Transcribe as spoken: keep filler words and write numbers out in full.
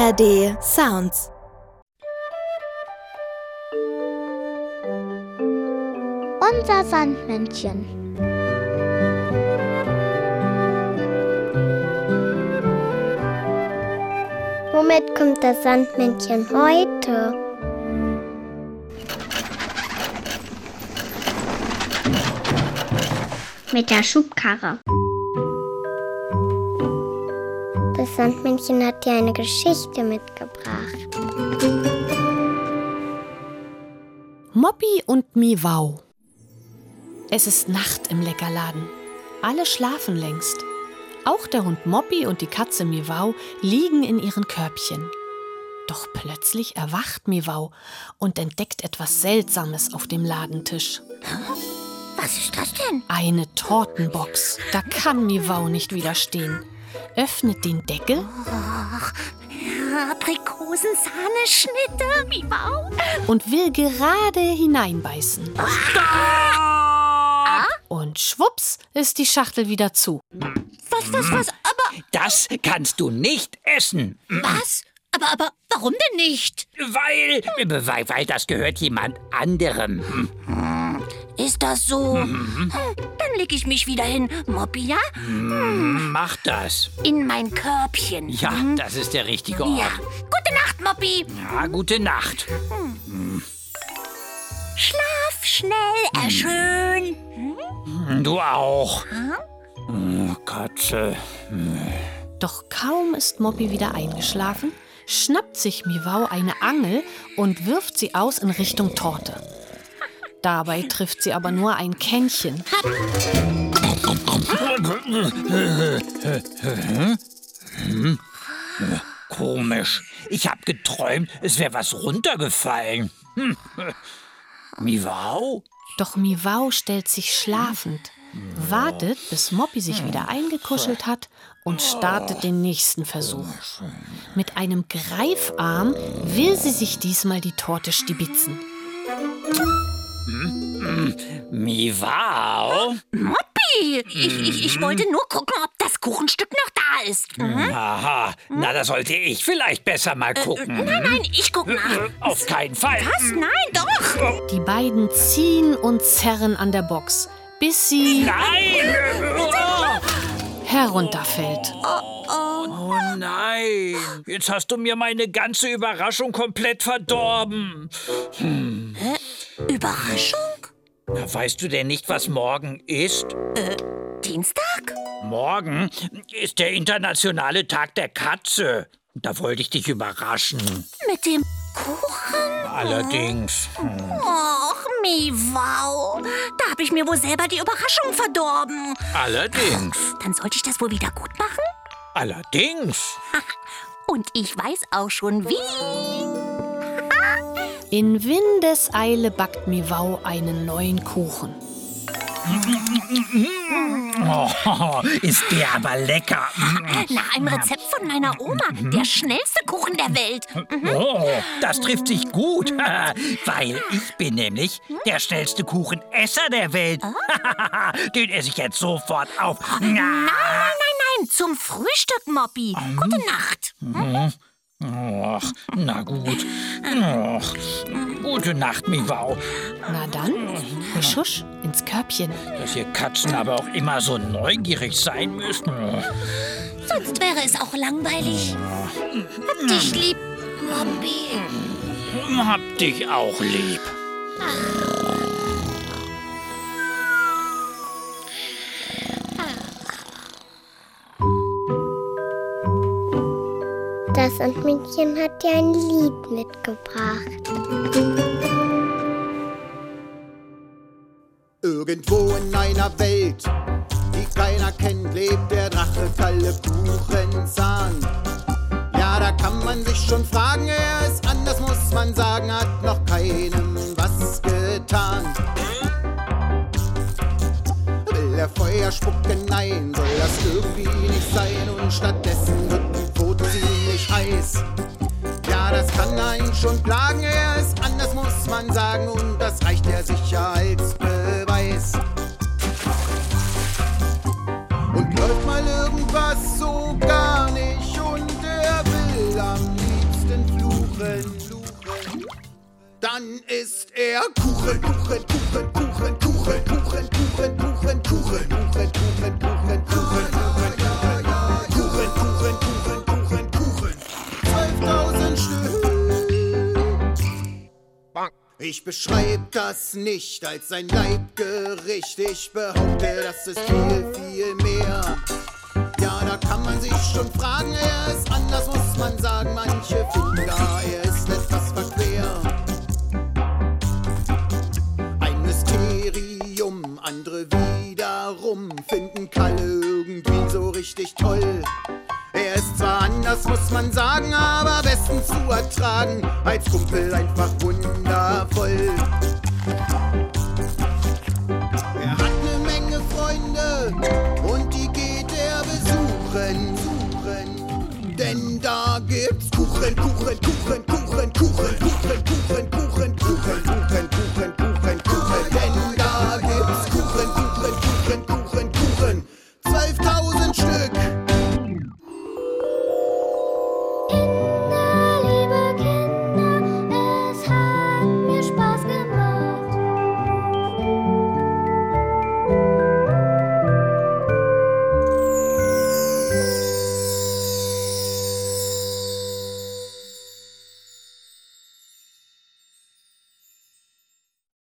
A R D Sounds. Unser Sandmännchen. Womit kommt das Sandmännchen heute? Mit der Schubkarre. Das Sandmännchen hat dir eine Geschichte mitgebracht. Moppy und Miwau. Es ist Nacht im Leckerladen. Alle schlafen längst. Auch der Hund Moppy und die Katze Miwau liegen in ihren Körbchen. Doch plötzlich erwacht Miwau und entdeckt etwas Seltsames auf dem Ladentisch. Was ist das denn? Eine Tortenbox. Da kann Miwau nicht widerstehen. Öffnet den Deckel. Ach, Aprikosensahneschnitte, Miwau. Und will gerade hineinbeißen. Ah? Und schwupps ist die Schachtel wieder zu. Was, was, was? Aber... Das kannst du nicht essen. Was? Aber, aber, warum denn nicht? Weil, weil, weil das gehört jemand anderem. Ist das so? Mhm. Dann leg ich mich wieder hin, Moppy, ja? Mach das. In mein Körbchen. Ja, das ist der richtige Ort. Ja. Gute Nacht, Moppy. Ja, gute Nacht. Schlaf schnell, erschön. Du auch. Oh, Katze. Doch kaum ist Moppy wieder eingeschlafen, schnappt sich Miwau eine Angel und wirft sie aus in Richtung Torte. Dabei trifft sie aber nur ein Kännchen. Komisch. Ich hab geträumt, es wäre was runtergefallen. Hm. Miwau? Doch Miwau stellt sich schlafend, wartet, bis Moppy sich wieder eingekuschelt hat und startet den nächsten Versuch. Mit einem Greifarm will sie sich diesmal die Torte stibitzen. Miwau? Moppy, ich, ich, ich wollte nur gucken, ob das Kuchenstück noch da ist. Mhm. Aha, na, da sollte ich vielleicht besser mal gucken. Äh, nein, nein, ich guck nach. Auf keinen Fall. Was? Nein, doch. Die beiden ziehen und zerren an der Box, bis sie Nein! herunterfällt. Oh nein, jetzt hast du mir meine ganze Überraschung komplett verdorben. Hm. Hä? Überraschung? Na, weißt du denn nicht, was morgen ist? Äh, Dienstag? Morgen ist der internationale Tag der Katze. Da wollte ich dich überraschen. Mit dem Kuchen? Allerdings. Hm. Och, Miwau. Da habe ich mir wohl selber die Überraschung verdorben. Allerdings. Dann sollte ich das wohl wieder gut machen? Allerdings. Und ich weiß auch schon wie. In Windeseile backt Miwau einen neuen Kuchen. Oh, ist der aber lecker. Nach einem Rezept von meiner Oma. Der schnellste Kuchen der Welt. Oh, das trifft sich gut. Weil ich bin nämlich der schnellste Kuchenesser der Welt. Den esse ich jetzt sofort auf. Nein, nein, nein, nein. Zum Frühstück, Moppy. Gute Nacht. Hm? Och, na gut. Och, gute Nacht, Miwau. Na dann, husch ins Körbchen. Dass ihr Katzen aber auch immer so neugierig sein müssen. Sonst wäre es auch langweilig. Hab dich lieb, Moppy. Hab dich auch lieb. Das Sandmännchen hat dir ein Lied mitgebracht. Irgendwo in einer Welt, die keiner kennt, lebt der Drache Kalle Kuchenzahn. Ja, da kann man sich schon fragen, er ist anders, muss man sagen, hat noch keinem was getan. Will er Feuer spucken? Nein, soll das irgendwie nicht sein und stattdessen wird die Pfote ziemlich heiß. Ja, das kann einen schon plagen, er ist anders, muss man sagen, und das reicht ja sicher als Beweis. Und läuft mal irgendwas so gar nicht und er will am liebsten dann ist er Kuchen, Kuchen, Kuchen, Kuchen, Kuchen, Kuchen, Kuchen, Kuchen, Kuchen, Kuchen, Kuchen, Kuchen, Kuchen, Kuchen, Kuchen, Kuchen, Kuchen, Kuchen, zwölftausend Stück. Ich beschreib das nicht als ein Leibgericht. Ich behaupte, das ist viel, viel mehr. Ja, da kann man sich schon fragen, er ist anders, muss man sagen. Manche finden gar, er ist etwas verquer. Ein Mysterium, andere wiederum finden Kalle irgendwie so richtig toll. Er ist zwar anders, muss man sagen, aber bestens zu ertragen. Als Kumpel einfach wundervoll. Er hat eine Menge Freunde und die geht er besuchen. Denn da gibt's Kuchen, Kuchen, Kuchen,